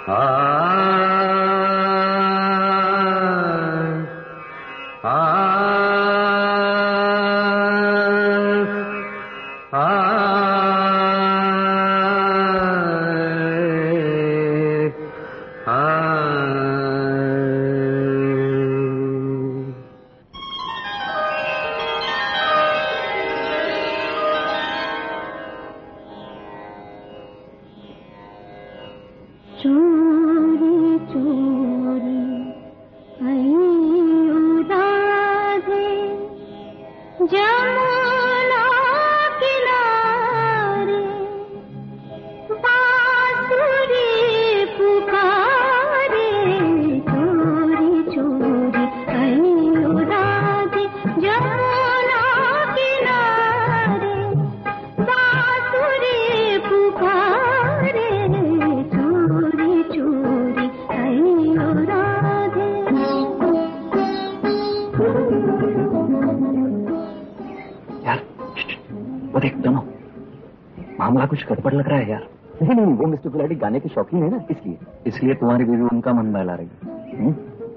कुछ गड़बड़ लग रहा है यार। नहीं, वो मिस्टर गुलाटी गाने के शौकीन है ना, इसलिए तुम्हारी बीवी उनका मन बहला रही है।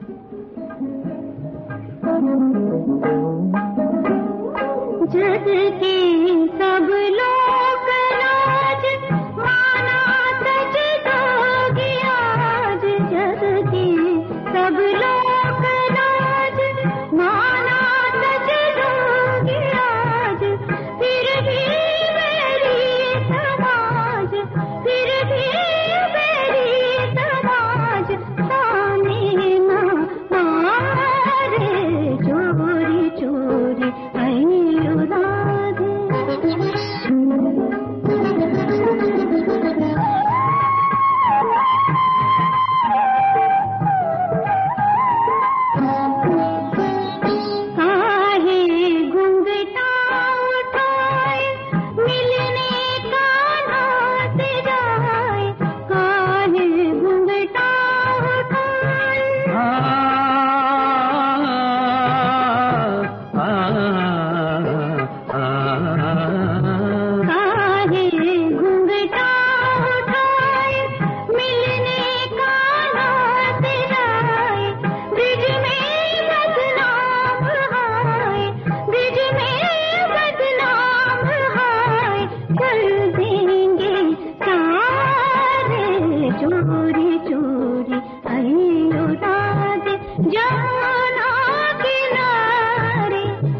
जग के सब लोग लाज माना सच दोगी आज, जग के सब लोग लाज माना सच दोगी आज, फिर भी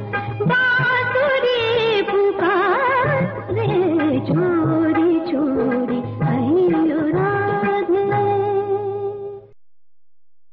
चोरी चोरी